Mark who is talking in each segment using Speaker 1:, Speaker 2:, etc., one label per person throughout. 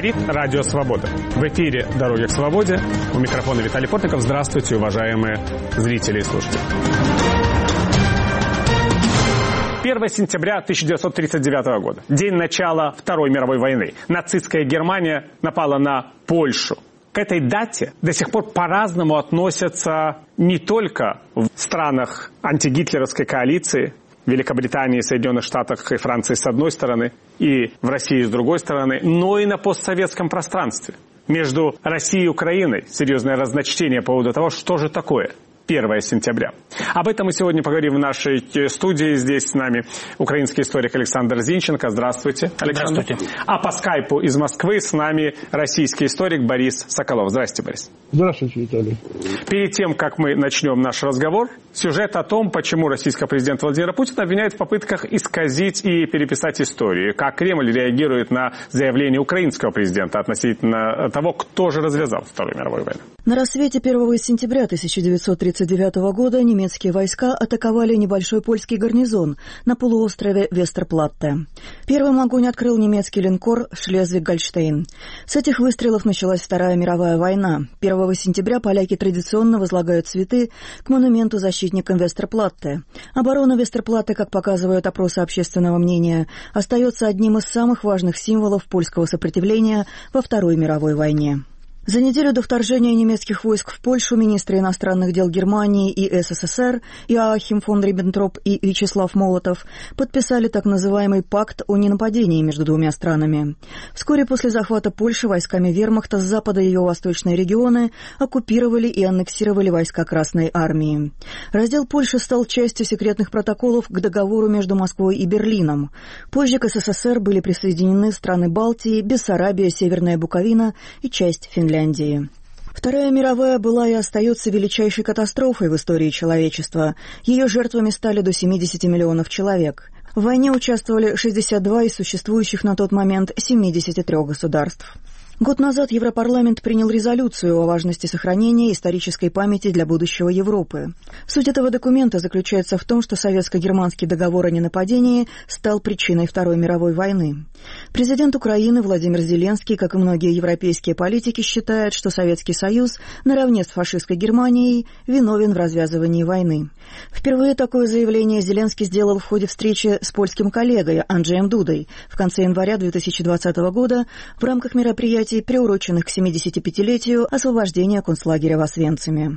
Speaker 1: Говорит Радио Свобода. В эфире «Дороги к свободе». У микрофона Виталий Портников. Здравствуйте, уважаемые зрители и слушатели. 1 сентября 1939 года. День начала Второй мировой войны. Нацистская Германия напала на Польшу. К этой дате до сих пор по-разному относятся не только в странах антигитлеровской коалиции, Великобритании, Соединенных Штатах и Франции с одной стороны, и в России с другой стороны, но и на постсоветском пространстве. Между Россией и Украиной серьезное разночтение по поводу того, что же такое 1 сентября. Об этом мы сегодня поговорим в нашей студии. Здесь с нами украинский историк Александр Зинченко. Здравствуйте, Александр.
Speaker 2: Здравствуйте.
Speaker 1: А по скайпу из Москвы с нами российский историк Борис Соколов. Здравствуйте, Борис.
Speaker 3: Здравствуйте, Виталий.
Speaker 1: Перед тем, как мы начнем наш разговор, сюжет о том, почему российский президент Владимир Путин обвиняет в попытках исказить и переписать историю. Как Кремль реагирует на заявление украинского президента относительно того, кто же развязал Вторую мировую войну.
Speaker 4: На рассвете 1 сентября 1939 года немецкие войска атаковали небольшой польский гарнизон на полуострове Вестерплатте. Первым огонь открыл немецкий линкор «Шлезвиг-Гольштейн». С этих выстрелов началась Вторая мировая война. 1 сентября поляки традиционно возлагают цветы к монументу защитникам Вестерплатте. Оборона Вестерплатте, как показывают опросы общественного мнения, остается одним из самых важных символов польского сопротивления во Второй мировой войне. За неделю до вторжения немецких войск в Польшу министры иностранных дел Германии и СССР Иоахим фон Риббентроп и Вячеслав Молотов подписали так называемый пакт о ненападении между двумя странами. Вскоре после захвата Польши войсками вермахта с запада ее восточные регионы оккупировали и аннексировали войска Красной армии. Раздел Польши стал частью секретных протоколов к договору между Москвой и Берлином. Позже к СССР были присоединены страны Балтии, Бессарабия, Северная Буковина и часть Финляндии. Вторая мировая была и остается величайшей катастрофой в истории человечества. Ее жертвами стали до 70 миллионов человек. В войне участвовали 62 из существующих на тот момент 73 государств. Год назад Европарламент принял резолюцию о важности сохранения исторической памяти для будущего Европы. Суть этого документа заключается в том, что советско-германский договор о ненападении стал причиной Второй мировой войны. Президент Украины Владимир Зеленский, как и многие европейские политики, считает, что Советский Союз, наравне с фашистской Германией, виновен в развязывании войны. Впервые такое заявление Зеленский сделал в ходе встречи с польским коллегой Анджеем Дудой в конце января 2020 года в рамках мероприятий, приуроченных к 75-летию освобождения концлагеря в Освенциме.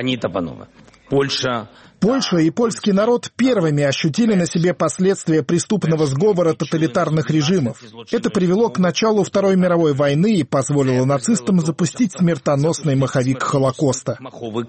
Speaker 3: Польша и польский народ первыми ощутили на себе последствия преступного сговора тоталитарных режимов. Это привело к началу Второй мировой войны и позволило нацистам запустить смертоносный маховик Холокоста.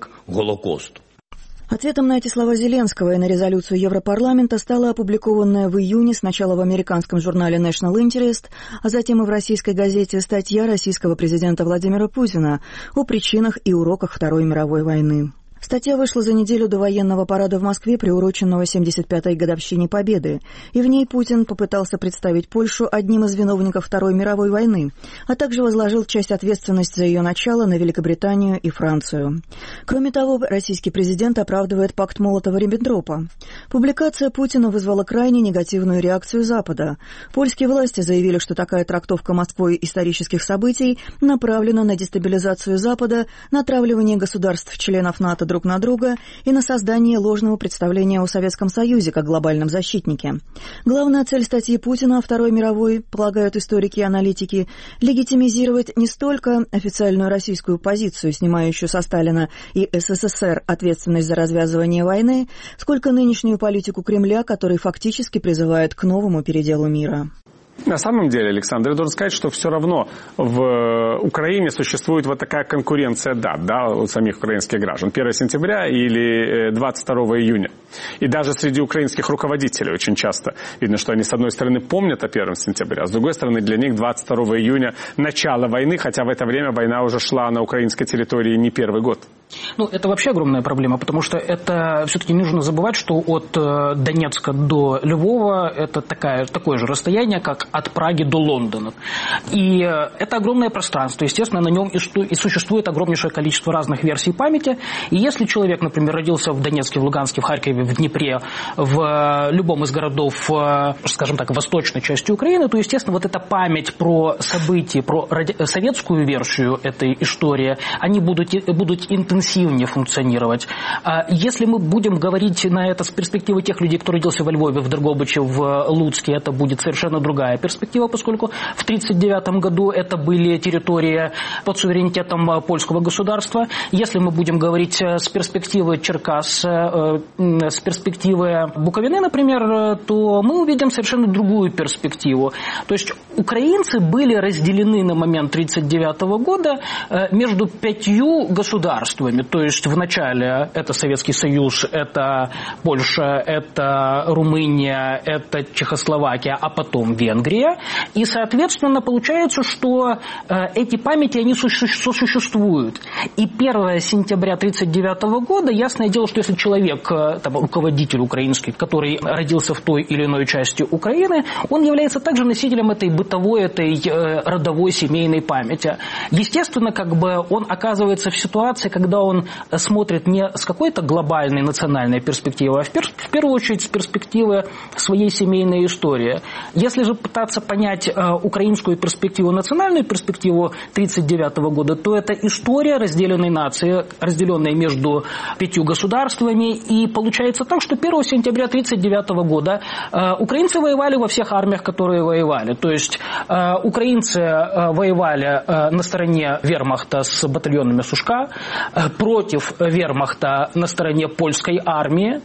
Speaker 4: Ответом на эти слова Зеленского и на резолюцию Европарламента стала опубликованная в июне сначала в американском журнале National Interest, а затем и в российской газете статья российского президента Владимира Путина о причинах и уроках Второй мировой войны. Статья вышла за неделю до военного парада в Москве, приуроченного 75-й годовщине Победы, и в ней Путин попытался представить Польшу одним из виновников Второй мировой войны, а также возложил часть ответственности за ее начало на Великобританию и Францию. Кроме того, российский президент оправдывает пакт Молотова-Риббентропа. Публикация Путина вызвала крайне негативную реакцию Запада. Польские власти заявили, что такая трактовка Москвой исторических событий направлена на дестабилизацию Запада, натравливание государств-членов НАТО друг на друга и на создание ложного представления о Советском Союзе как глобальном защитнике. Главная цель статьи Путина о Второй мировой, полагают историки и аналитики, легитимизировать не столько официальную российскую позицию, снимающую со Сталина и СССР ответственность за развязывание войны, сколько нынешнюю политику Кремля, который фактически призывает к новому переделу мира.
Speaker 1: На самом деле, Александр, я должен сказать, что все равно в Украине существует вот такая конкуренция дат, да, у самих украинских граждан. 1 сентября или 22 июня. И даже среди украинских руководителей очень часто видно, что они, с одной стороны, помнят о 1 сентября, а с другой стороны, для них 22 июня начало войны, хотя в это время война уже шла на украинской территории не первый год.
Speaker 2: Это вообще огромная проблема, потому что это все-таки не нужно забывать, что от Донецка до Львова это такое же расстояние, как от Праги до Лондона. И это огромное пространство. Естественно, на нем и существует огромнейшее количество разных версий памяти. И если человек, например, родился в Донецке, в Луганске, в Харькове, в Днепре, в любом из городов, скажем так, восточной части Украины, то, естественно, вот эта память про события, про советскую версию этой истории, они будут интенсивнее функционировать. Если мы будем говорить на это с перспективы тех людей, кто родился во Львове, в Дрогобыче, в Луцке, это будет совершенно другая перспектива, поскольку в 1939 году это были территории под суверенитетом польского государства. Если мы будем говорить с перспективы Черкас, с перспективы Буковины, например, то мы увидим совершенно другую перспективу. То есть украинцы были разделены на момент 1939 года между 5 государствами. То есть вначале это Советский Союз, это Польша, это Румыния, это Чехословакия, а потом Венгрия. И, соответственно, получается, что эти памяти, они сосуществуют. И 1 сентября 1939 года, ясное дело, что если человек, руководитель украинский, который родился в той или иной части Украины, он является также носителем этой бытовой, этой родовой семейной памяти. Естественно, он оказывается в ситуации, когда он смотрит не с какой-то глобальной национальной перспективы, а в первую очередь с перспективы своей семейной истории. Если же пытаться понять украинскую перспективу, национальную перспективу 1939 года, то это история разделенной нации, разделенной между 5 государствами. И получается так, что 1 сентября 1939 года украинцы воевали во всех армиях, которые воевали. То есть украинцы воевали на стороне вермахта с батальонами Сушка, против вермахта на стороне польской армии,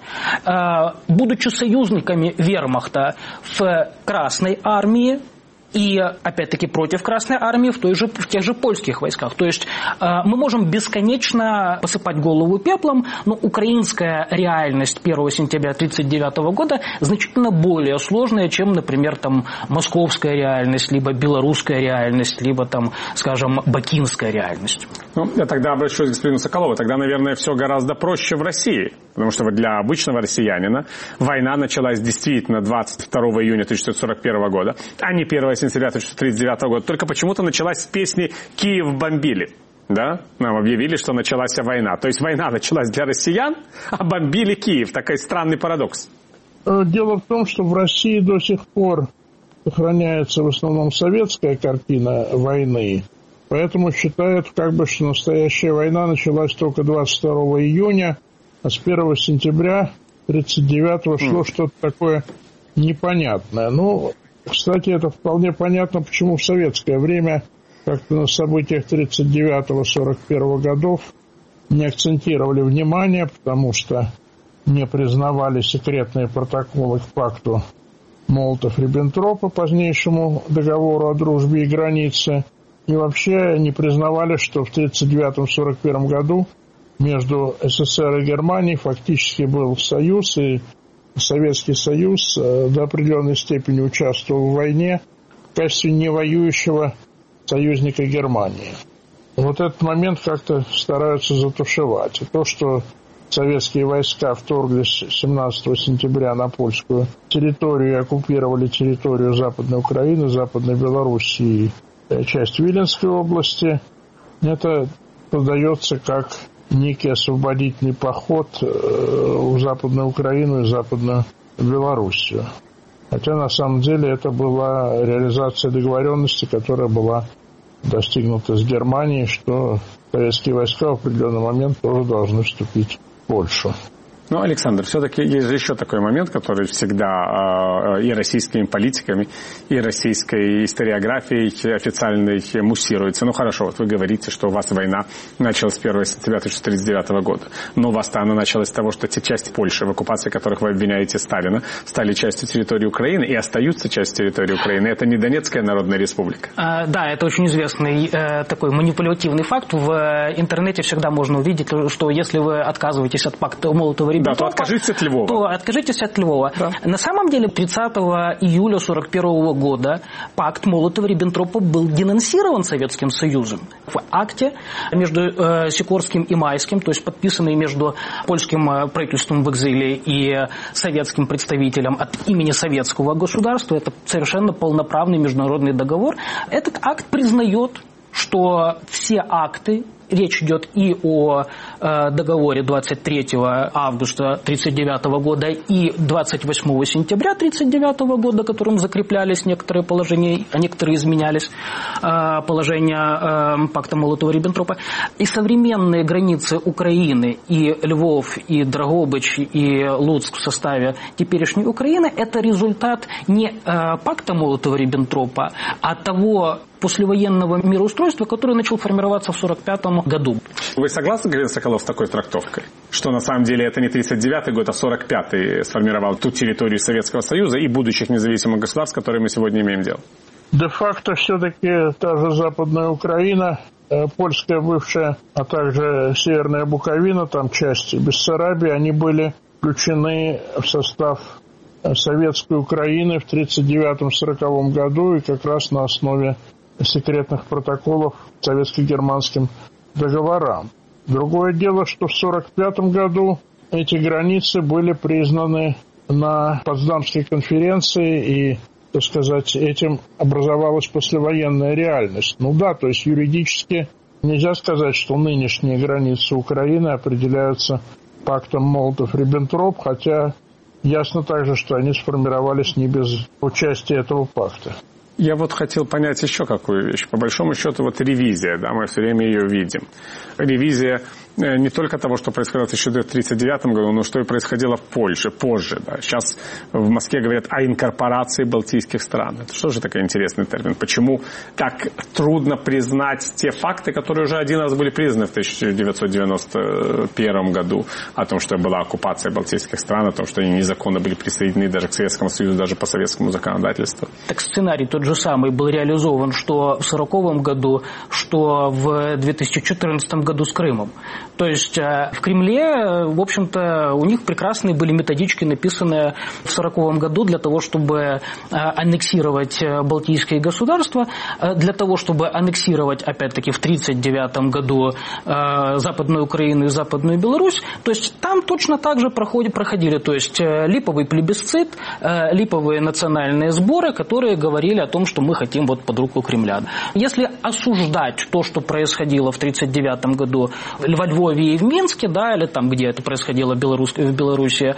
Speaker 2: будучи союзниками вермахта в Красной армии, и, опять-таки, против Красной армии в тех же польских войсках. То есть мы можем бесконечно посыпать голову пеплом, но украинская реальность 1 сентября 1939 года значительно более сложная, чем, например, московская реальность, либо белорусская реальность, либо, скажем, бакинская реальность.
Speaker 1: Я тогда обращусь к господину Соколову. Тогда, наверное, все гораздо проще в России. Потому что для обычного россиянина война началась действительно 22 июня 1941 года, а не 1 сентября 1939 года. Только почему-то началась с песни «Киев бомбили». Да? Нам объявили, что началась война. То есть война началась для россиян, а бомбили Киев. Такой странный парадокс.
Speaker 5: Дело в том, что в России до сих пор сохраняется в основном советская картина войны. Поэтому считают, что настоящая война началась только 22 июня, а с 1 сентября 1939 шло что-то такое непонятное. Кстати, это вполне понятно, почему в советское время как-то на событиях 1939-1941 годов не акцентировали внимание, потому что не признавали секретные протоколы к пакту Молотов-Риббентропа, позднейшему договору о дружбе и границе, и вообще не признавали, что в 1939-1941 году между СССР и Германией фактически был союз, и Советский Союз до определенной степени участвовал в войне в качестве невоюющего союзника Германии. Вот этот момент как-то стараются затушевать. И то, что советские войска вторглись 17 сентября на польскую территорию и оккупировали территорию Западной Украины, Западной Белоруссии и часть Виленской области, это подается как некий освободительный поход в Западную Украину и Западную Белоруссию. Хотя на самом деле это была реализация договоренности, которая была достигнута с Германией, что советские войска в определенный момент тоже должны вступить в Польшу.
Speaker 1: Александр, все-таки есть же еще такой момент, который всегда и российскими политиками, и российской историографией официальной муссируется. Хорошо, вы говорите, что у вас война началась с 1 сентября 1939 года. Но у вас-то она началась с того, что те части Польши, в оккупации которых вы обвиняете Сталина, стали частью территории Украины и остаются частью территории Украины. Это не Донецкая Народная Республика.
Speaker 2: Да, это очень известный такой манипулятивный факт. В интернете всегда можно увидеть, что если вы отказываетесь от пакта Молотова-Риббентропа,
Speaker 1: Да, то откажитесь от Львова.
Speaker 2: То откажитесь от Львова. Да. На самом деле 30 июля 1941 года пакт Молотова-Риббентропа был денонсирован Советским Союзом. В акте между Сикорским и Майским, то есть подписанный между польским правительством в экзиле и советским представителем от имени советского государства, это совершенно полноправный международный договор. Этот акт признает, что все акты, речь идет и о договоре 23 августа 1939 года и 28 сентября 1939 года, которым закреплялись некоторые положения, а некоторые изменялись положения пакта Молотова-Риббентропа. И современные границы Украины, и Львов, и Драгобыч, и Луцк в составе теперешней Украины, это результат не пакта Молотова-Риббентропа, а того послевоенного мироустройства, которое начало формироваться в 1945 году.
Speaker 1: Вы согласны, Галина Соколова, с такой трактовкой? Что на самом деле это не 1939 год, а 1945 сформировал ту территорию Советского Союза и будущих независимых государств, с которыми мы сегодня имеем дело?
Speaker 5: Де-факто все-таки та же Западная Украина, польская бывшая, а также Северная Буковина, там части Бессарабии, они были включены в состав Советской Украины в 1939-1940 году и как раз на основе секретных протоколов к советско-германским договорам. Другое дело, что в 1945 году эти границы были признаны на Потсдамской конференции, и, так сказать, этим образовалась послевоенная реальность. Ну да, то есть юридически нельзя сказать, что нынешние границы Украины определяются пактом Молотов-Риббентроп, хотя ясно также, что они сформировались не без участия этого пакта.
Speaker 1: Я вот хотел понять еще какую вещь. По большому счету, вот ревизия, да, мы все время ее видим. Ревизия не только того, что происходило в 1939 году, но что и происходило в Польше позже. Да. Сейчас в Москве говорят о инкорпорации балтийских стран. Это что же такой интересный термин? Почему так трудно признать те факты, которые уже один раз были признаны в 1991 году, о том, что была оккупация балтийских стран, о том, что они незаконно были присоединены даже к Советскому Союзу, даже по советскому законодательству?
Speaker 2: Так сценарий тот же самый был реализован что в 1940 году, что в 2014 году с Крымом. То есть в Кремле, в общем-то, у них прекрасные были методички, написанные в 1940 году для того, чтобы аннексировать балтийские государства, для того, чтобы аннексировать, опять-таки, в 1939 году Западную Украину и Западную Беларусь. То есть там точно так же проходили, то есть липовый плебисцит, липовые национальные сборы, которые говорили о том, что мы хотим вот под руку Кремля. Если осуждать то, что происходило в 1939 году во Львове и в Минске, да, или там, где это происходило в Беларуси,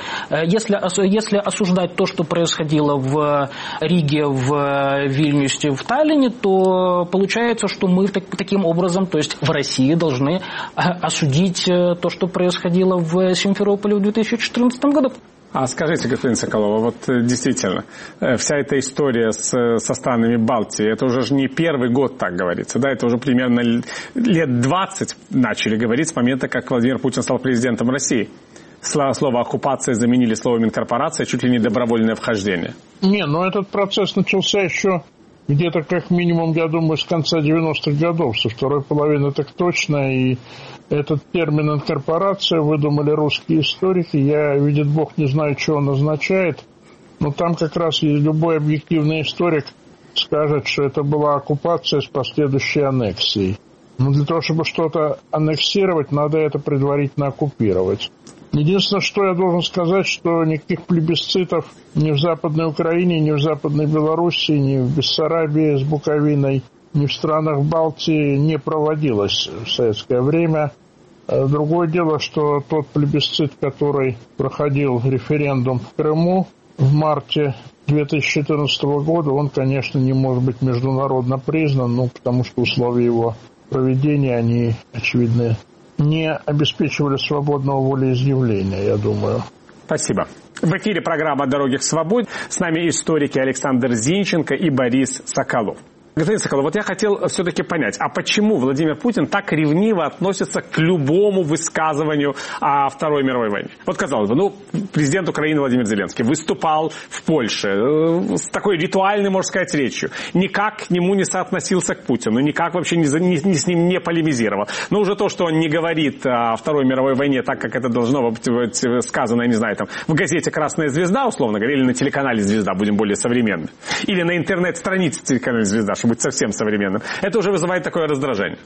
Speaker 2: если осуждать то, что происходило в Риге, в Вильнюсе, в Таллине, то получается, что мы таким образом, то есть в России должны осудить то, что происходило в Симферополе в 2014 году.
Speaker 1: А скажите, господин Соколова, вот действительно, вся эта история со странами Балтии, это уже не первый год, так говорится, да, это уже примерно лет 20 начали говорить с момента, как Владимир Путин стал президентом России. Слово «оккупация» заменили словом «инкорпорация», чуть ли не добровольное вхождение.
Speaker 5: Не, но этот процесс начался еще где-то как минимум, я думаю, с конца 90-х годов, со второй половины так точно, и этот термин «инкорпорация» выдумали русские историки. Я, видит Бог, не знаю, что он означает, но там как раз любой объективный историк скажет, что это была оккупация с последующей аннексией. Но для того, чтобы что-то аннексировать, надо это предварительно оккупировать. Единственное, что я должен сказать, что никаких плебисцитов ни в Западной Украине, ни в Западной Белоруссии, ни в Бессарабии с Буковиной, ни в странах Балтии не проводилось в советское время. Другое дело, что тот плебисцит, который проходил референдум в Крыму в марте 2014 года, он, конечно, не может быть международно признан, потому что условия его проведения, они, очевидно, не обеспечивали свободного волеизъявления, я думаю.
Speaker 1: Спасибо. В эфире программа «Дороги к свободе». С нами историки Александр Зинченко и Борис Соколов. Господин Соколов, вот я хотел все-таки понять, а почему Владимир Путин так ревниво относится к любому высказыванию о Второй мировой войне? Вот, казалось бы, президент Украины Владимир Зеленский выступал в Польше с такой ритуальной, можно сказать, речью. Никак к нему не соотносился к Путину, никак вообще с ним не полемизировал. Но уже то, что он не говорит о Второй мировой войне так, как это должно быть сказано, я не знаю, там, в газете «Красная звезда», условно говоря, или на телеканале «Звезда», будем более современны, или на интернет-странице телеканала «Звезда», чтобы быть совсем современным, это уже вызывает такое раздражение.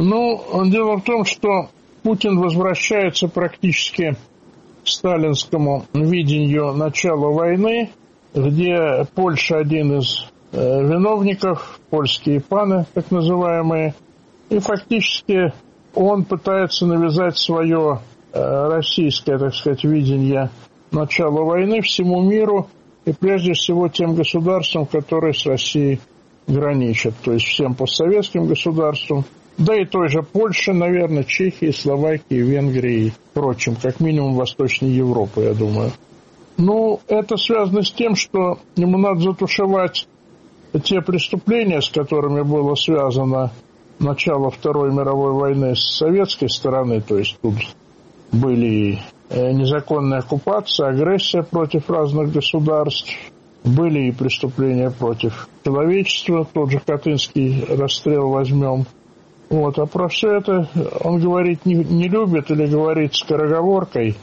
Speaker 5: Дело в том, что Путин возвращается практически к сталинскому видению начала войны, где Польша один из виновников, польские паны, так называемые, и фактически он пытается навязать свое российское, так сказать, видение начала войны всему миру, и прежде всего тем государствам, которые с Россией граничат, то есть всем постсоветским государствам, да и той же Польше, наверное, Чехии, Словакии, Венгрии и прочим, как минимум Восточной Европы, я думаю. Это связано с тем, что ему надо затушевать те преступления, с которыми было связано начало Второй мировой войны с советской стороны, то есть тут были незаконная оккупация, агрессия против разных государств, были и преступления против человечества, тот же Катынский расстрел возьмем. А про все это он говорить не любит или говорит скороговоркой,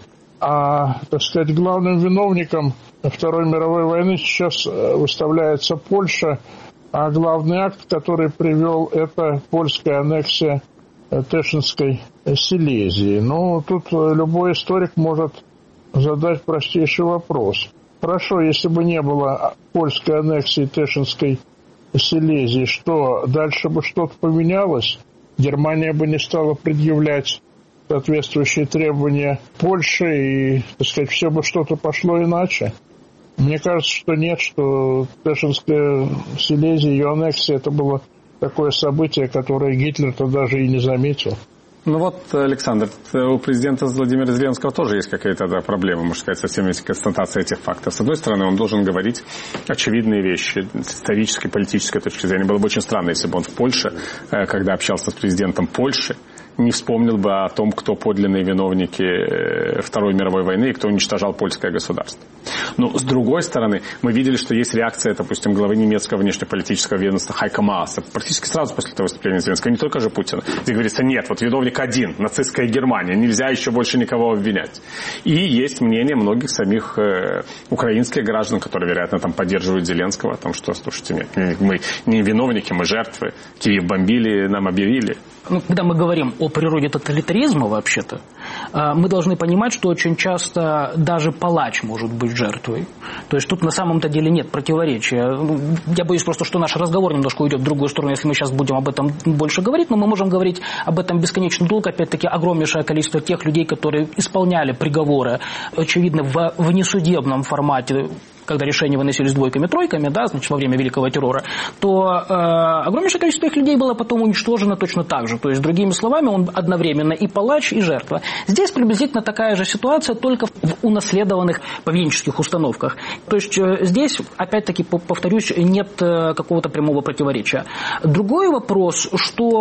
Speaker 5: а, так сказать, главным виновником Второй мировой войны сейчас выставляется Польша, а главный акт, который привел, это польская аннексия Тешинской Силезии. Тут любой историк может задать простейший вопрос. Хорошо, если бы не было польской аннексии Тешинской Силезии, что дальше бы что-то поменялось? Германия бы не стала предъявлять соответствующие требования Польши, и, так сказать, все бы что-то пошло иначе. Мне кажется, что нет, что Тешинская Силезия, ее аннексия, это было такое событие, которое Гитлер-то даже и не заметил.
Speaker 1: Александр, у президента Владимира Зеленского тоже есть какая-то проблема, можно сказать, со всеми констатацией этих фактов. С одной стороны, он должен говорить очевидные вещи с исторической, политической точки зрения. Было бы очень странно, если бы он в Польше, когда общался с президентом Польши, не вспомнил бы о том, кто подлинные виновники Второй мировой войны и кто уничтожал польское государство. Но, с другой стороны, мы видели, что есть реакция, допустим, главы немецкого внешнеполитического ведомства Хайка Мааса практически сразу после этого выступления Зеленского, не только же Путина, где говорится, нет, виновник один, нацистская Германия, нельзя еще больше никого обвинять. И есть мнение многих самих украинских граждан, которые, вероятно, поддерживают Зеленского, о том, что, слушайте, нет, мы не виновники, мы жертвы, Киев бомбили, нам объявили.
Speaker 2: Когда мы говорим о природе тоталитаризма, вообще-то, мы должны понимать, что очень часто даже палач может быть жертвой. То есть тут на самом-то деле нет противоречия. Я боюсь просто, что наш разговор немножко уйдет в другую сторону, если мы сейчас будем об этом больше говорить, но мы можем говорить об этом бесконечно долго. Опять-таки, огромнейшее количество тех людей, которые исполняли приговоры, очевидно, в внесудебном формате, когда решения выносились двойками-тройками, во время Великого террора, то огромнейшее количество их людей было потом уничтожено точно так же. То есть, другими словами, он одновременно и палач, и жертва. Здесь приблизительно такая же ситуация, только в унаследованных поведенческих установках. То есть, здесь, опять-таки, повторюсь, нет какого-то прямого противоречия. Другой вопрос,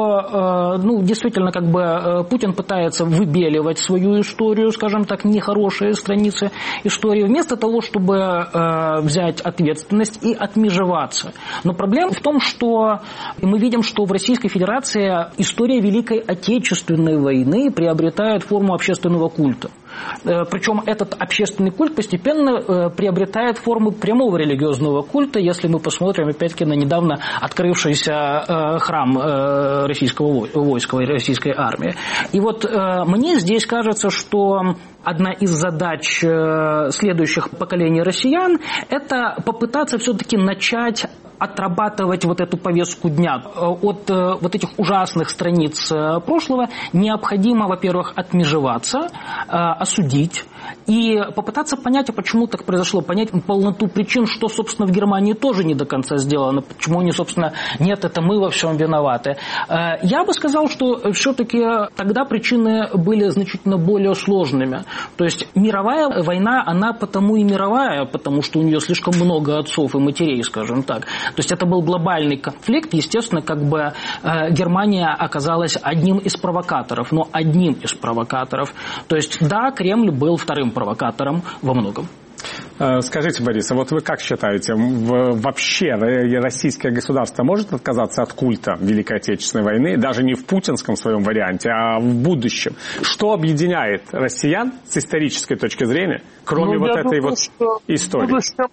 Speaker 2: что, действительно, Путин пытается выбеливать свою историю, скажем так, нехорошие страницы истории, вместо того, чтобы взять ответственность и отмежеваться. Но проблема в том, что мы видим, что в Российской Федерации история Великой Отечественной войны приобретает форму общественного культа. Причем этот общественный культ постепенно приобретает форму прямого религиозного культа, если мы посмотрим, опять-таки, на недавно открывшийся храм российского войска и российской армии. И мне здесь кажется, что одна из задач следующих поколений россиян – это попытаться все-таки начать отрабатывать эту повестку дня. От этих ужасных страниц прошлого необходимо, во-первых, отмежеваться, осудить, и попытаться понять, а почему так произошло, понять полноту причин, что, собственно, в Германии тоже не до конца сделано, почему они, собственно, нет, это мы во всем виноваты. Я бы сказал, что все-таки тогда причины были значительно более сложными. То есть мировая война, она потому и мировая, потому что у нее слишком много отцов и матерей, скажем так. То есть это был глобальный конфликт, естественно, как бы Германия оказалась одним из провокаторов, но одним из провокаторов. То есть, да, Кремль был вторым провокатором во многом.
Speaker 1: Скажите, Борис, а вот вы как считаете, вообще российское государство может отказаться от культа Великой Отечественной войны, даже не в путинском своем варианте, а в будущем? Что объединяет россиян с исторической точки зрения, кроме этой истории? В будущем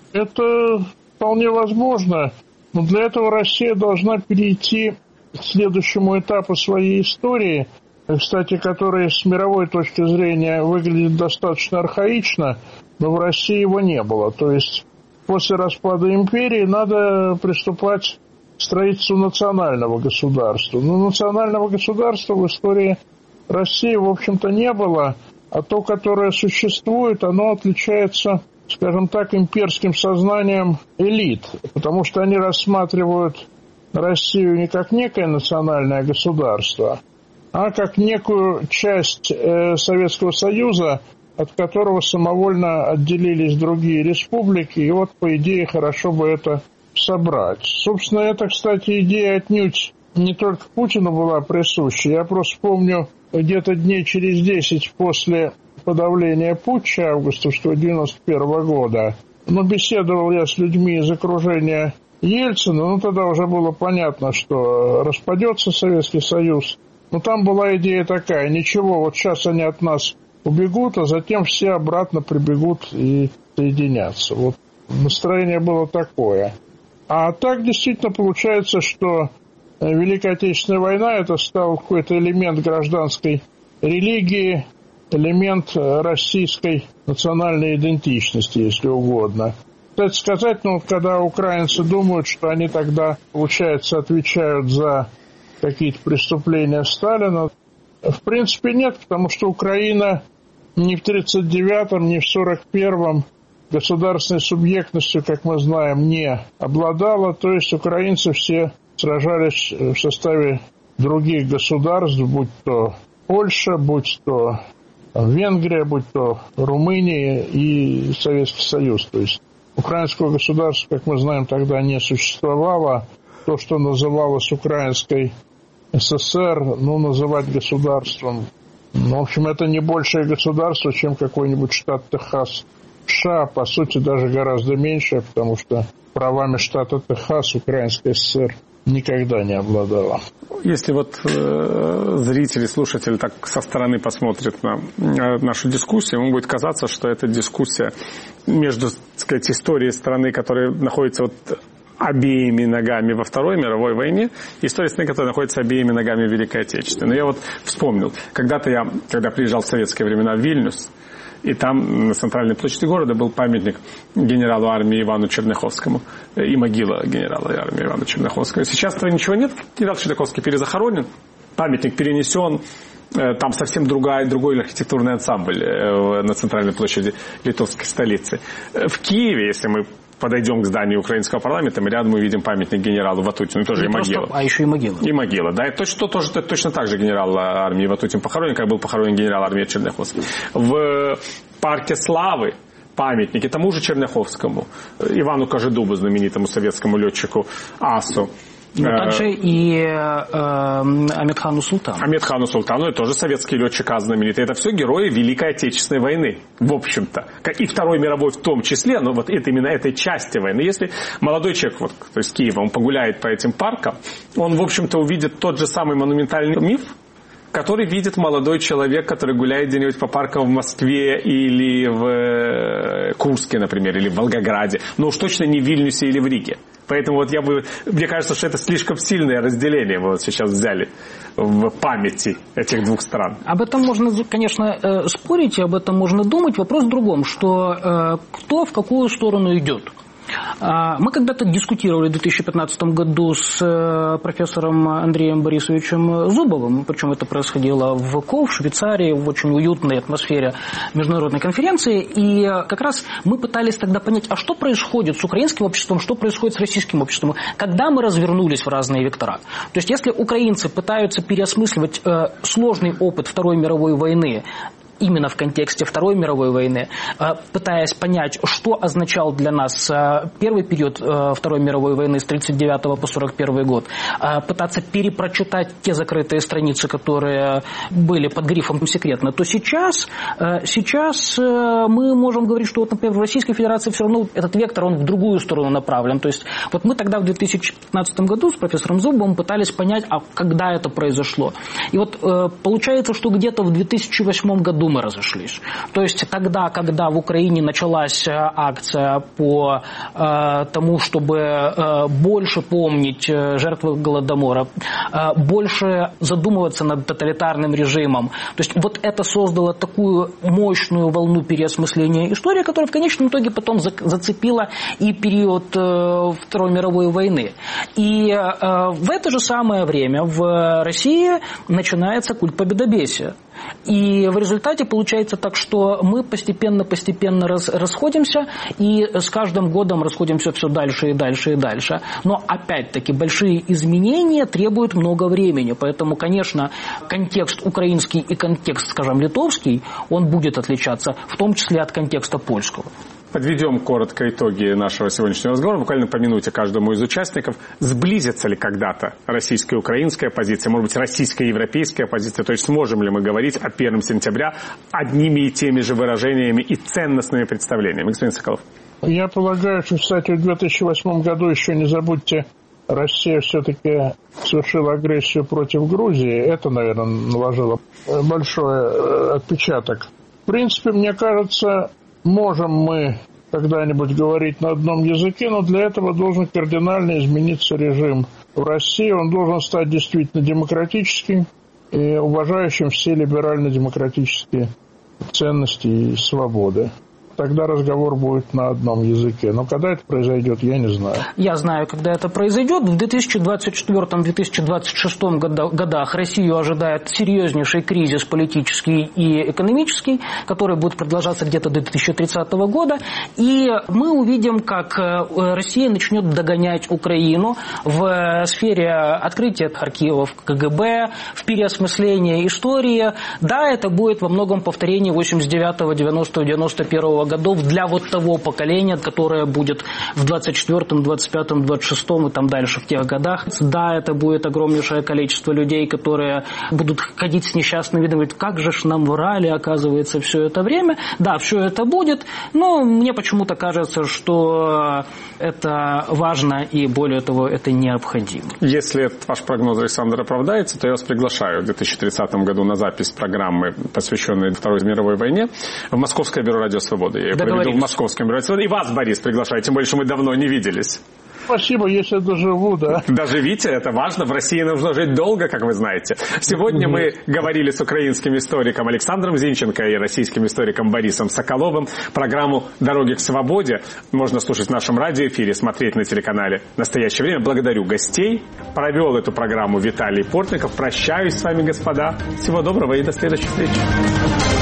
Speaker 5: это вполне возможно, но для этого Россия должна перейти к следующему этапу своей истории, кстати, который с мировой точки зрения выглядит достаточно архаично, но в России его не было. То есть после распада империи надо приступать к строительству национального государства. Но национального государства в истории России, в общем-то, не было, а то, которое существует, оно отличается, скажем так, имперским сознанием элит, потому что они рассматривают Россию не как некое национальное государство, а как некую часть Советского Союза, от которого самовольно отделились другие республики, и вот, по идее, хорошо бы это собрать. Собственно, эта, кстати, идея отнюдь не только Путину была присуща. Я просто помню, где-то дней через 10 после подавления путча августовского 1991 года, беседовал я с людьми из окружения Ельцина, тогда уже было понятно, что распадется Советский Союз. Но там была идея такая: ничего, вот сейчас они от нас убегут, а затем все обратно прибегут и соединятся. Вот настроение было такое. А так действительно получается, что Великая Отечественная война — это стал какой-то элемент гражданской религии, элемент российской национальной идентичности, если угодно. Кстати сказать, когда украинцы думают, что они тогда, получается, отвечают за какие-то преступления Сталина, в принципе нет, потому что Украина ни в 1939-м, ни в 1941-м государственной субъектностью, как мы знаем, не обладала. То есть украинцы все сражались в составе других государств, будь то Польша, будь то Венгрия, будь то Румыния и Советский Союз. То есть украинского государства, как мы знаем, тогда не существовало. То, что называлось Украинской ССР, называть государством, в общем, это не большее государство, чем какой-нибудь штат Техас в США, по сути, даже гораздо меньше, потому что правами штата Техас Украинская ССР никогда не обладала.
Speaker 1: Если зрители, слушатели так со стороны посмотрят на нашу дискуссию, ему будет казаться, что это дискуссия между, так сказать, историей страны, которая находится обеими ногами во Второй мировой войне, и история страны, которая находится обеими ногами в Великой Отечественной. Но я вспомнил, когда приезжал в советские времена в Вильнюс, и там на центральной площади города был памятник генералу армии Ивану Черняховскому и могила генерала армии Ивана Черняховского. Сейчас ничего нет, генерал Черняховский перезахоронен, памятник перенесен, там совсем другой архитектурный ансамбль на центральной площади литовской столицы. В Киеве, если мы подойдем к зданию украинского парламента, мы рядом увидим памятник генералу Ватутину, тоже и могила.
Speaker 2: А еще и могила.
Speaker 1: И могила, да. И точно так же генерал армии Ватутин похоронен, как был похоронен генерал армии Черняховский. В парке Славы памятники тому же Черняховскому, Ивану Кожедубу, знаменитому советскому летчику АСУ.
Speaker 2: Но также и Амедхану Султану.
Speaker 1: Амедхану Султану, это тоже советский летчик АС знаменитый. Это все герои Великой Отечественной войны, в общем-то. И Второй мировой в том числе, но это именно этой части войны. Если молодой человек, то есть Киева, он погуляет по этим паркам, он, в общем-то, увидит тот же самый монументальный миф, который видит молодой человек, который гуляет где-нибудь по паркам в Москве или в Курске, например, или в Волгограде, но уж точно не в Вильнюсе или в Риге. Поэтому мне кажется, что это слишком сильное разделение мы сейчас взяли в памяти этих двух стран.
Speaker 2: Об этом можно, конечно, спорить, об этом можно думать. Вопрос в другом, что кто в какую сторону идет. Мы когда-то дискутировали в 2015 году с профессором Андреем Борисовичем Зубовым, причем это происходило в КОВ, в Швейцарии, в очень уютной атмосфере международной конференции, и как раз мы пытались тогда понять, а что происходит с украинским обществом, что происходит с российским обществом, когда мы развернулись в разные вектора. То есть если украинцы пытаются переосмысливать сложный опыт Второй мировой войны, именно в контексте Второй мировой войны, пытаясь понять, что означал для нас первый период Второй мировой войны с 1939 по 1941 год, пытаться перепрочитать те закрытые страницы, которые были под грифом «секретно», то сейчас мы можем говорить, что, вот, например, в Российской Федерации все равно этот вектор, он в другую сторону направлен. То есть вот мы тогда в 2015 году с профессором Зубовым пытались понять, а когда это произошло. И вот получается, что где-то в 2008 году мы разошлись. То есть тогда, когда в Украине началась акция по тому, чтобы больше помнить жертвы Голодомора, больше задумываться над тоталитарным режимом, то есть вот это создало такую мощную волну переосмысления истории, которая в конечном итоге потом зацепила и период Второй мировой войны. И в это же самое время в России начинается культ победобесия. И в результате получается так, что мы постепенно расходимся, и с каждым годом расходимся все дальше и дальше и дальше. Но опять-таки большие изменения требуют много времени, поэтому, конечно, контекст украинский и контекст, скажем, литовский, он будет отличаться, в том числе от контекста польского.
Speaker 1: Подведем коротко итоги нашего сегодняшнего разговора, буквально по минуте каждому из участников. Сблизится ли когда-то российская и украинская позиция, может быть, российская и европейская позиция? То есть сможем ли мы говорить о 1 сентября одними и теми же выражениями и ценностными представлениями? Господин Соколов.
Speaker 5: Я полагаю, что, кстати, в 2008 году, еще не забудьте, Россия все-таки совершила агрессию против Грузии. Это, наверное, наложило большой отпечаток. В принципе, мне кажется, можем мы когда-нибудь говорить на одном языке, но для этого должен кардинально измениться режим в России. Он должен стать действительно демократическим и уважающим все либерально-демократические ценности и свободы. Тогда разговор будет на одном языке. Но когда это произойдет, я не знаю.
Speaker 2: Я знаю, когда это произойдет. В 2024-2026 годах Россию ожидает серьезнейший кризис политический и экономический, который будет продолжаться где-то до 2030 года. И мы увидим, как Россия начнет догонять Украину в сфере открытия архивов КГБ, в переосмыслении истории. Да, это будет во многом повторение 89-го, 90-го, 91-го годов для вот того поколения, которое будет в 24-м, 25-м, 26-м и там дальше в тех годах. Да, это будет огромнейшее количество людей, которые будут ходить с несчастным видом, говорить, как же ж нам врали, оказывается, все это время. Да, все это будет, но мне почему-то кажется, что это важно и, более того, это необходимо.
Speaker 1: Если этот ваш прогноз, Александр, оправдается, то я вас приглашаю в 2030 году на запись программы, посвященной Второй мировой войне, в Московское бюро «Радио Свобода». Я ее проведу в Московском бюро «Радио Свобода». И вас, Борис, приглашаю, тем более, что мы давно не виделись.
Speaker 5: Спасибо, если доживу, да.
Speaker 1: Доживите, это важно. В России нужно жить долго, как вы знаете. Сегодня мы говорили с украинским историком Александром Зинченко и российским историком Борисом Соколовым. Программу «Дороги к свободе» можно слушать в нашем радиоэфире, смотреть на телеканале «Настоящее время». Благодарю гостей. Провел эту программу Виталий Портников. Прощаюсь с вами, господа. Всего доброго и до следующих встреч.